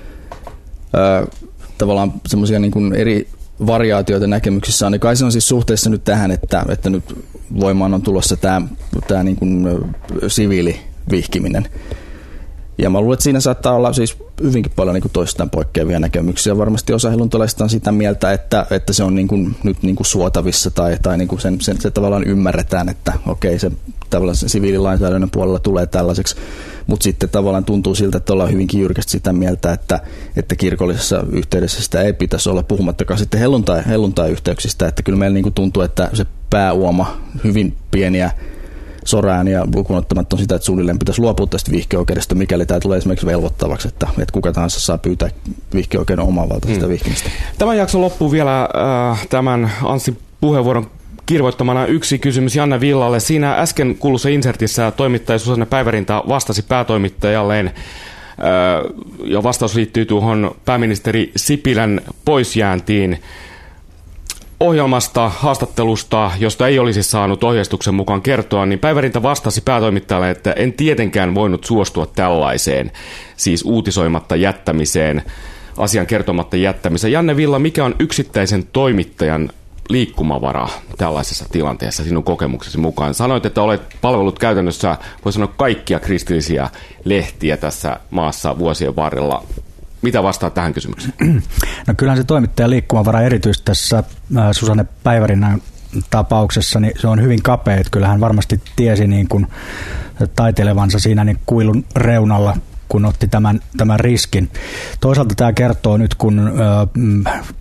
tavallaan semmoisia niin kuin eri variaatioita näkemyksissä on, niin kai se on siis suhteessa nyt tähän, että nyt voimaan on tulossa tämä niin kuin siviilivihkiminen. Ja mä luulen, että siinä saattaa olla siis hyvinkin paljon niin kuin toistaan poikkeavia näkemyksiä. Varmasti osa helluntalaisista on sitä mieltä, että se on niin kuin, nyt niin kuin suotavissa tai niin kuin se tavallaan ymmärretään, että okei, se tavallaan siviililainsäädännön puolella tulee tällaiseksi. Mutta sitten tavallaan tuntuu siltä, että ollaan hyvinkin jyrkästi sitä mieltä, että kirkollisessa yhteydessä sitä ei pitäisi olla, puhumattakaan sitten helluntai-yhteyksistä. Että kyllä meillä niin kuin tuntuu, että se pääuoma hyvin pieniä soraääniä lukuun ottamatta on sitä, että suunnilleen pitäisi luopua tästä vihkioikeudesta, mikäli tämä tulee esimerkiksi velvoittavaksi, että kuka tahansa saa pyytää vihkioikeuden omavaltaista vihkimistä. Tämän jakson loppuun vielä tämän Anssin puheenvuoron kirvoittamana yksi kysymys Janne Villalle. Siinä äsken kuulussa insertissä toimittaja Susanne Päivärinta vastasi päätoimittajalleen, ja vastaus liittyy tuohon pääministeri Sipilän poisjääntiin ohjelmasta, haastattelusta, josta ei olisi saanut ohjeistuksen mukaan kertoa, niin Päivärinta vastasi päätoimittajalle, että en tietenkään voinut suostua tällaiseen, siis uutisoimatta jättämiseen, asian kertomatta jättämiseen. Janne Villa, mikä on yksittäisen toimittajan liikkumavara tällaisessa tilanteessa sinun kokemuksesi mukaan? Sanoit, että olet palvellut käytännössä, voi sanoa, kaikkia kristillisiä lehtiä tässä maassa vuosien varrella. Mitä vastaat tähän kysymykseen? No kyllähän se toimittajan liikkumavara erityisesti tässä Susanne Päivärinnan tapauksessa, niin se on hyvin kapea. Että kyllä hän varmasti tiesi niin kuin taitelevansa siinä niin kuilun reunalla, kun otti tämän riskin. Toisaalta tämä kertoo nyt, kun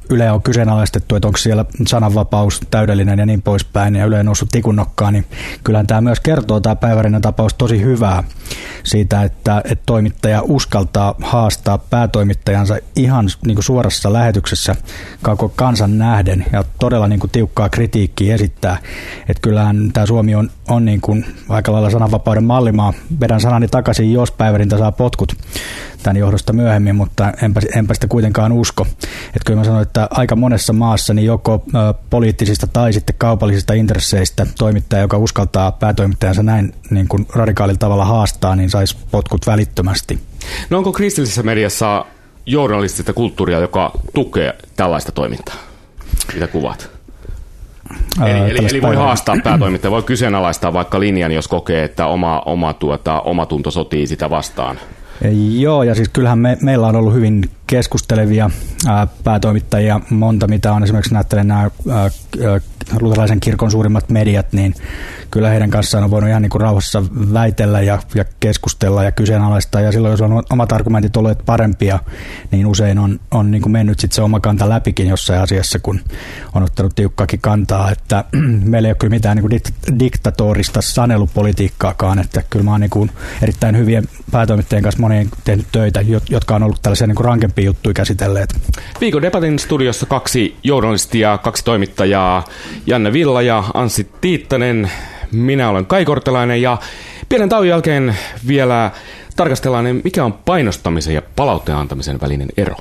Yle on kyseenalaistettu, että onko siellä sananvapaus täydellinen ja niin poispäin, ja Yle on noussut tikunnokkaan, niin kyllähän tämä myös kertoo, tämä Päivärinnan tapaus, tosi hyvää siitä, että toimittaja uskaltaa haastaa päätoimittajansa ihan niin kuin suorassa lähetyksessä koko kansan nähden ja todella niin kuin tiukkaa kritiikkiä esittää. Että kyllähän tämä Suomi on niin kuin aika lailla sananvapauden mallimaa. Vedän sanani takaisin, jos Päivärinta saa potkut tämän johdosta myöhemmin, mutta enpä sitä kuitenkaan usko. Että kyllä mä sanoin, että aika monessa maassa niin joko poliittisista tai sitten kaupallisista intresseistä toimittaja, joka uskaltaa päätoimittajansa näin niin kuin radikaalilla tavalla haastaa, niin saisi potkut välittömästi. No onko kristillisessä mediassa journalistista kulttuuria, joka tukee tällaista toimintaa? Mitä kuvat? Eli voi haastaa päätoimittaja, voi kyseenalaistaa vaikka linjan, jos kokee, että oma tunto sotii sitä vastaan. Joo, ja siis kyllähän meillä on ollut hyvin keskustelevia päätoimittajia, monta mitä on esimerkiksi näyttelen nämä luterilaisen kirkon suurimmat mediat, niin kyllä heidän kanssaan on voinut ihan niin kuin rauhassa väitellä ja keskustella ja kyseenalaistaa, ja silloin jos on omat argumentit olleet parempia, niin usein on niin kuin mennyt sitten se oma kanta läpikin jossain asiassa, kun on ottanut tiukkaakin kantaa, että meillä ei ole kyllä mitään niin kuin diktatorista sanelupolitiikkaakaan, että kyllä mä oon niin kuin erittäin hyvien päätoimittajien kanssa monien tehnyt töitä, jotka on ollut tällaisia niin kuin rankempia juttuja käsitelleet. Viikon debatin studiossa 2 journalistia, 2 toimittajaa, Janne Villa ja Anssi Tiittanen. Minä olen Kai Kortelainen ja pienen tauon jälkeen vielä tarkastellaan, mikä on painostamisen ja palautteen antamisen välinen ero.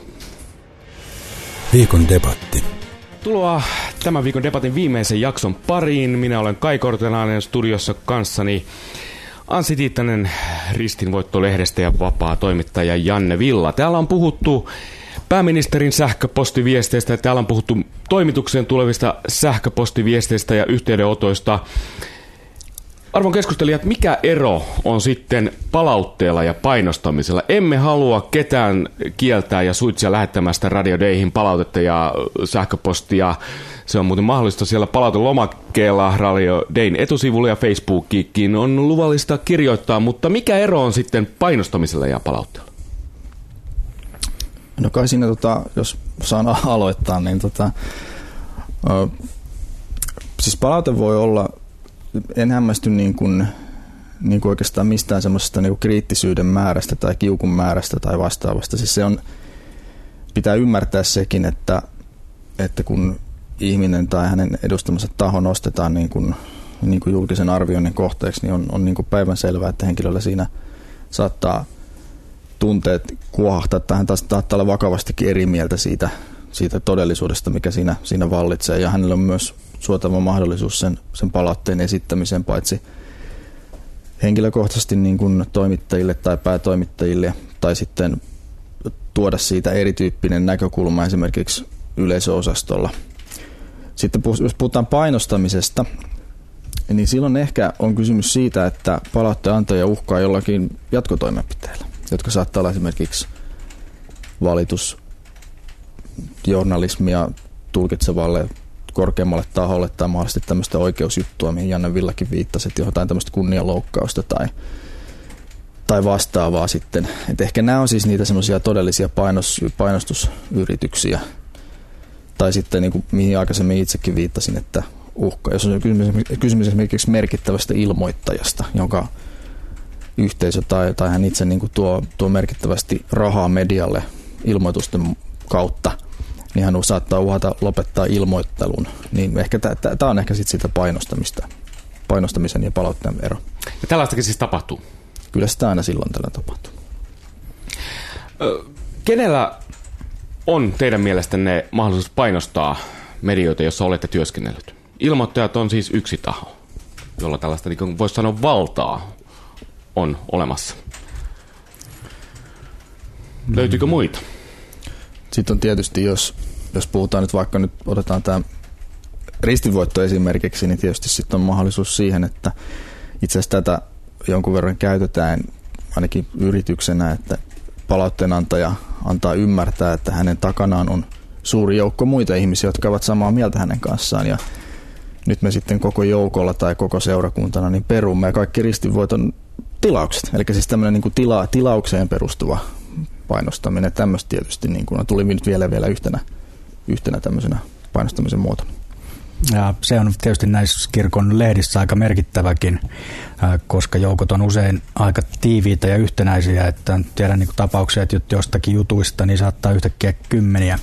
Viikon debatti. Tuloa tämän viikon debatin viimeisen jakson pariin. Minä olen Kai Kortelainen, studiossa kanssani Anssi Tiittanen Ristinvoitto-lehdestä ja vapaa toimittaja Janne Villa. Täällä on puhuttu pääministerin sähköpostiviesteistä ja täällä on puhuttu toimitukseen tulevista sähköpostiviesteistä ja yhteydenotoista. Arvon keskustelijat, mikä ero on sitten palautteella ja painostamisella? Emme halua ketään kieltää ja suitsia lähettämästä Radio Dayhin palautetta ja sähköpostia. Se on muuten mahdollista siellä palautelomakkeella Radio Dayn etusivulla ja Facebookikin on luvallista kirjoittaa, mutta mikä ero on sitten painostamisella ja palautteella? No kai siinä, jos saan aloittaa, niin siis palaute voi olla, en hämmästy niin kuin oikeastaan mistään semmoisesta niin kuin kriittisyyden määrästä tai kiukun määrästä tai vastaavasta. Siis se on, pitää ymmärtää sekin, että kun ihminen tai hänen edustamansa taho nostetaan niin kuin julkisen arvioinnin kohteeksi, niin on niin kuin päivänselvää, että henkilöllä siinä saattaa tunteet kuohahtaa, että hän saattaa olla vakavastikin eri mieltä siitä todellisuudesta, mikä siinä vallitsee. Ja hänellä on myös suotava mahdollisuus sen palautteen esittämiseen, paitsi henkilökohtaisesti niin kuin toimittajille tai päätoimittajille, tai sitten tuoda siitä erityyppinen näkökulma esimerkiksi yleisöosastolla. Sitten jos puhutaan painostamisesta, niin silloin ehkä on kysymys siitä, että palautteen antaja uhkaa jollakin jatkotoimenpiteillä, jotka saattaa olla esimerkiksi valitus journalismia tulkitsevalle korkeammalle taholle tai mahdollisesti tämmöistä oikeusjuttua, mihin Janne Villakin viittasi, että jotain tämmöistä kunnianloukkausta tai vastaavaa sitten. Et ehkä nämä on siis niitä semmoisia todellisia painostusyrityksiä. Tai sitten niin kuin, mihin aikaisemmin itsekin viittasin, että uhka. Jos on kysymys esimerkiksi merkittävästä ilmoittajasta, jonka yhteisö tai hän itse niin kuin tuo merkittävästi rahaa medialle ilmoitusten kautta, niin hän saattaa uhata lopettaa ilmoittelun. Niin ehkä tämä on ehkä sitten sitä painostamisen ja palautteen ero. Ja tällaistakin siis tapahtuu? Kyllä sitä aina silloin tällä tapahtuu. Kenellä on teidän mielestänne mahdollisuus painostaa medioita, jossa olette työskennellyt? Ilmoittajat on siis yksi taho, jolla tällaista, niin voisi sanoa, valtaa on olemassa. Löytyykö muita? Sitten on tietysti, jos puhutaan nyt vaikka nyt otetaan tämä ristinvoitto esimerkiksi, niin tietysti sitten on mahdollisuus siihen, että itse asiassa tätä jonkun verran käytetään ainakin yrityksenä, että palautteenantaja antaa ymmärtää, että hänen takanaan on suuri joukko muita ihmisiä, jotka ovat samaa mieltä hänen kanssaan, ja nyt me sitten koko joukolla tai koko seurakuntana niin perumme kaikki ristinvoiton tilaukset. Eli siis tämmöinen niin kuin tilaukseen perustuva painostaminen. Tämmöistä tietysti niin kuin tuli nyt vielä yhtenä yhtenä tämmöisenä painostamisen muotona. Ja se on tietysti näissä kirkon lehdissä aika merkittäväkin, koska joukot on usein aika tiiviitä ja yhtenäisiä, että tiedän niin kuin tapauksia, että jostakin jutuista niin saattaa yhtäkkiä kymmeniä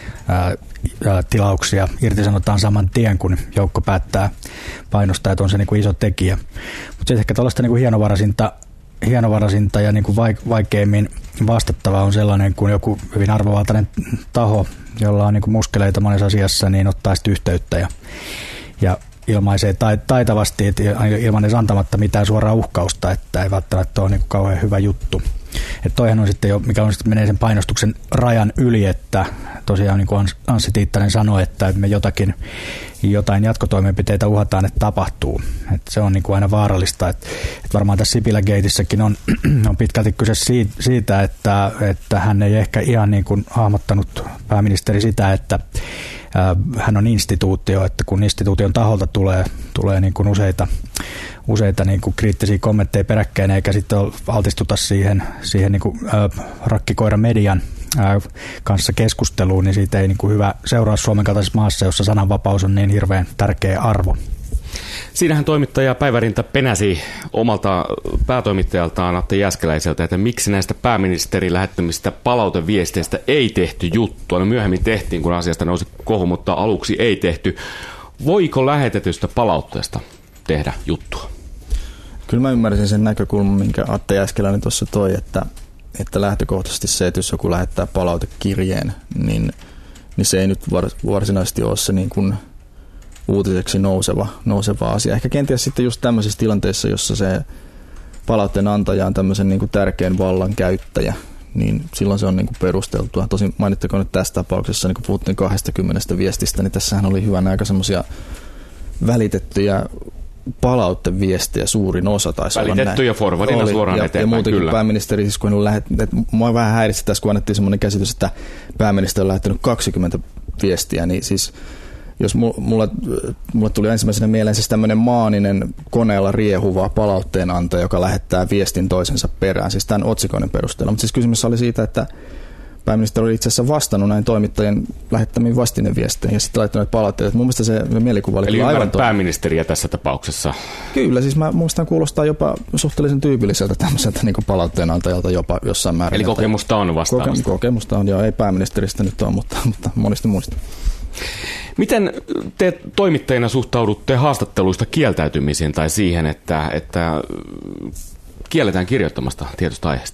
tilauksia irtisanotaan saman tien, kun joukko päättää painostaa, että on se niin kuin iso tekijä. Mutta sitten ehkä tuollaista niin kuin hienovarasinta ja niin kuin vaikeimmin vastattavaa on sellainen, kun joku hyvin arvovaltainen taho, jolla on niin kuin muskeleita monessa asiassa, niin ottaa sitten yhteyttä ja ilmaisee taitavasti, ilman edes antamatta mitään suoraa uhkausta, että ei välttämättä ole niin kuin kauhean hyvä juttu. Että toihan on sitten jo, mikä on sitten menee sen painostuksen rajan yli, että tosiaan niin kuin Anssi Tiittanen sanoi, että me jotain jatkotoimenpiteitä uhataan, että tapahtuu. Että se on niin kuin aina vaarallista. Että varmaan tässä Sipilä-geitissäkin on pitkälti kyse siitä, että hän ei ehkä ihan niin kuin hahmottanut pääministeri sitä, että hän on instituutio, että kun instituution taholta tulee niin kuin useita niin kuin kriittisiä kommentteja peräkkäin, eikä sitten altistuta siihen niin kuin rakkikoira median kanssa keskusteluun, niin siitä ei niin kuin hyvä seuraa Suomen kaltaisessa maassa, jossa sananvapaus on niin hirveän tärkeä arvo. Siinähän toimittaja Päivärinta penäsi omalta päätoimittajaltaan Atte Jääskeläiseltä, että miksi näistä pääministerin lähettämistä palauteviesteistä ei tehty juttua. No myöhemmin tehtiin, kun asiasta nousi kohu, mutta aluksi ei tehty. Voiko lähetetystä palautteesta tehdä juttua? Kyllä mä ymmärsin sen näkökulman, minkä Atte Jääskeläinen tuossa toi, että lähtökohtaisesti se, että jos joku lähettää palautekirjeen, niin se ei nyt varsinaisesti ole se niin kuin uutiseksi nouseva asia. Ehkä kenties sitten just tämmöisissä tilanteissa, jossa se palautteen antaja on tämmöisen niin kuin tärkeän vallan käyttäjä, niin silloin se on niin kuin perusteltua. Tosin mainittakoon nyt tässä tapauksessa, niin kun puhuttiin 20 viestistä, niin tässähän oli hyvän aika semmoisia välitettyjä palauteviestejä suurin osa taisi olla näin. Välitetty ja forwardina suoraan eteenpäin, ja muutenkin kyllä. Pääministeri, siis kun mua vähän häiritsi tässä, kun annettiin semmoinen käsitys, että pääministeri on lähettänyt 20 viestiä, niin siis jos mulle tuli ensimmäisenä mieleen siis tämmöinen maaninen koneella riehuva palautteenantaja, joka lähettää viestin toisensa perään, siis tämän otsikoinnin perusteella. Mutta siis kysymys oli siitä, että pääministeri oli itse asiassa vastannut näin toimittajien lähettämiin vastineviesteihin ja sitten laittanut palautteet. Mun mielestä se mielikuva oli eli aivan pääministeriä tässä tapauksessa. Kyllä, siis mä muistan kuulostaa jopa suhteellisen tyypilliseltä tämmöiseltä niin palautteen-antajalta jopa jossain määrin. Eli kokemusta on vastaavasta. Kokemusta on, joo, ei pääministeristä nyt ole, mutta monista muista. Miten te toimittajina suhtaudutte haastatteluista kieltäytymisiin tai siihen, että kielletään kirjoittamasta tietystä aiheesta?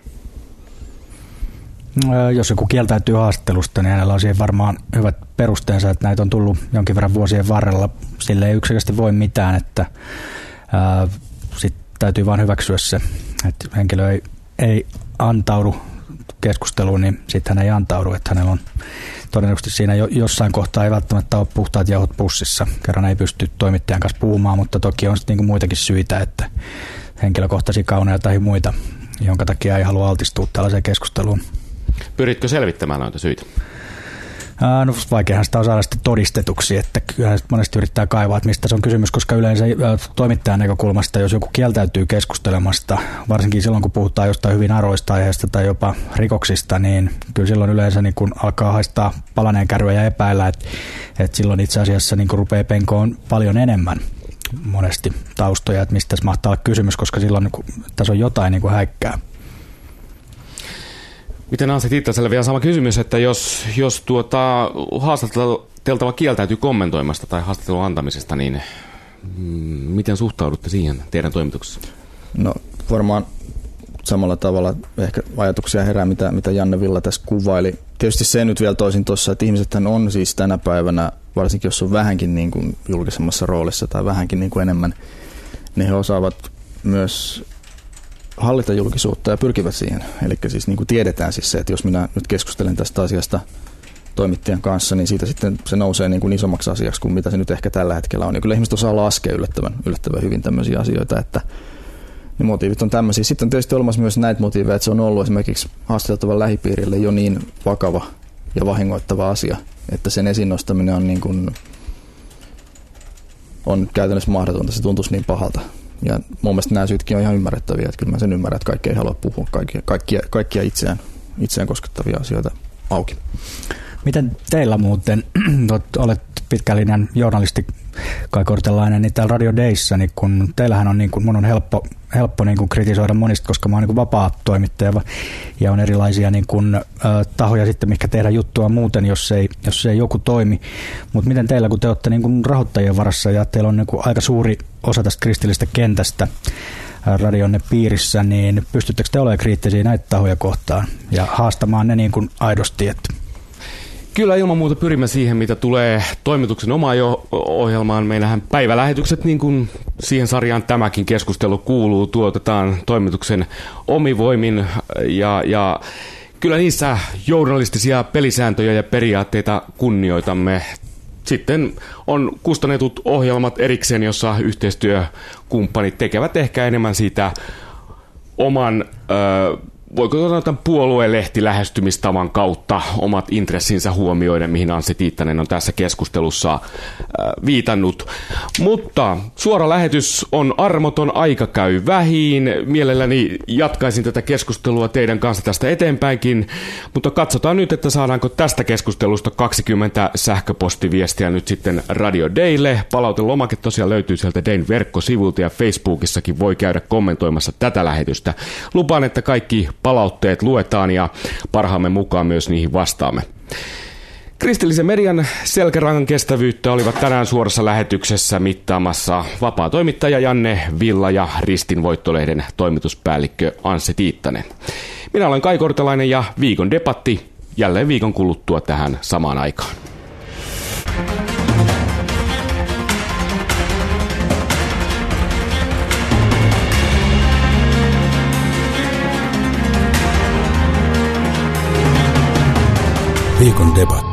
Jos joku kieltäytyy haastattelusta, niin hänellä on siihen varmaan hyvät perusteensa, että näitä on tullut jonkin verran vuosien varrella. Sille ei yksinkertaisesti voi mitään, että sitten täytyy vaan hyväksyä se, että henkilö ei antaudu keskusteluun, niin sitten hän ei antaudu, että hänellä on todennäköisesti siinä jossain kohtaa ei välttämättä ole puhtaat jauhot pussissa. Kerran ei pysty toimittajan kanssa puhumaan, mutta toki on sitten niin kuin muitakin syitä, että henkilökohtaisia kauneja tai muita, jonka takia ei halua altistua tällaiseen keskusteluun. Pyritkö selvittämään noita syitä? No vaikeahan sitä on saada sitten todistetuksi, että kyllä monesti yrittää kaivaa, että mistä se on kysymys, koska yleensä toimittajan näkökulmasta, jos joku kieltäytyy keskustelemasta, varsinkin silloin kun puhutaan jostain hyvin arvoista aiheesta tai jopa rikoksista, niin kyllä silloin yleensä niin kun alkaa haistaa palaneen kärryä ja epäillä, että silloin itse asiassa niin kun rupeaa penkoon paljon enemmän monesti taustoja, että mistä tässä mahtaa olla kysymys, koska silloin niin kun, tässä on jotain niin kun häikkää. Miten Anssi Tiittaselle vielä sama kysymys, että jos haastateltava kieltäytyy kommentoimasta tai haastattelun antamisesta, niin miten suhtaudutte siihen teidän toimituksessa? No varmaan samalla tavalla ehkä ajatuksia herää, mitä Janne Villa tässä kuvaili. Tietysti se nyt vielä toisin tuossa, että ihmisethän on siis tänä päivänä, varsinkin jos on vähänkin niin kuin julkisemmassa roolissa tai vähänkin niin kuin enemmän, niin he osaavat myös hallita julkisuutta ja pyrkivät siihen. Eli siis niin kuin tiedetään siis se, että jos minä nyt keskustelen tästä asiasta toimittajan kanssa, niin siitä sitten se nousee niin kuin isommaksi asiaksi kuin mitä se nyt ehkä tällä hetkellä on. Ja kyllä ihmiset osaa laskea yllättävän hyvin tämmöisiä asioita, että ne motiivit on tämmöisiä. Sitten on tietysti olemassa myös näitä motiiveja, että se on ollut esimerkiksi haastateltavan lähipiirille jo niin vakava ja vahingoittava asia, että sen esiin nostaminen on, niin kuin, on käytännössä mahdotonta. Se tuntuisi niin pahalta. Ja mun mielestä nämä syytkin on ihan ymmärrettäviä, että kyllä mä sen ymmärrän, että kaikki ei halua puhua kaikkia itseään koskettavia asioita auki. Miten teillä muuten, olet pitkälinjan journalisti Kai Kortelainen, niin täällä Radio Dayssä, niin kun teillähän on, niin kun, mun on helppo niin kun kritisoida monista, koska mä oon niin vapaa toimittaja ja on erilaisia niin kun, tahoja sitten, mikä tehdä juttua muuten, jos ei joku toimi. Mutta miten teillä, kun te olette niin kun rahoittajien varassa ja teillä on niin kun aika suuri osa tästä kristillistä kentästä radionne piirissä, niin pystyttekö te olemaan kriittisiä näitä tahoja kohtaan ja haastamaan ne niin kuin aidosti? Kyllä ilman muuta pyrimme siihen, mitä tulee toimituksen omaan ohjelmaan. Meillähän päivälähetykset, niin kuin siihen sarjaan tämäkin keskustelu kuuluu, tuotetaan toimituksen omivoimin ja kyllä niissä journalistisia pelisääntöjä ja periaatteita kunnioitamme. Sitten on kustannetut ohjelmat erikseen, jossa yhteistyökumppanit tekevät ehkä enemmän siitä oman, voiko sanoa puoluelehti lähestymistavan kautta omat intressinsä huomioiden, mihin Anssi Tiittanen on tässä keskustelussa viitannut. Mutta suora lähetys on armoton, aika käy vähiin. Mielelläni jatkaisin tätä keskustelua teidän kanssa tästä eteenpäinkin, mutta katsotaan nyt, että saadaanko tästä keskustelusta 20 sähköpostiviestiä nyt sitten Radio Daylle. Palautelomake tosiaan löytyy sieltä Dayn verkkosivulta ja Facebookissakin voi käydä kommentoimassa tätä lähetystä. Lupaan, että kaikki palautteet luetaan ja parhaamme mukaan myös niihin vastaamme. Kristillisen median selkärangan kestävyyttä olivat tänään suorassa lähetyksessä mittaamassa vapaa toimittaja Janne Villa ja Ristin Voittolehden toimituspäällikkö Anssi Tiittanen. Minä olen Kai Kortelainen ja viikon debatti jälleen viikon kuluttua tähän samaan aikaan. Viikon debatti.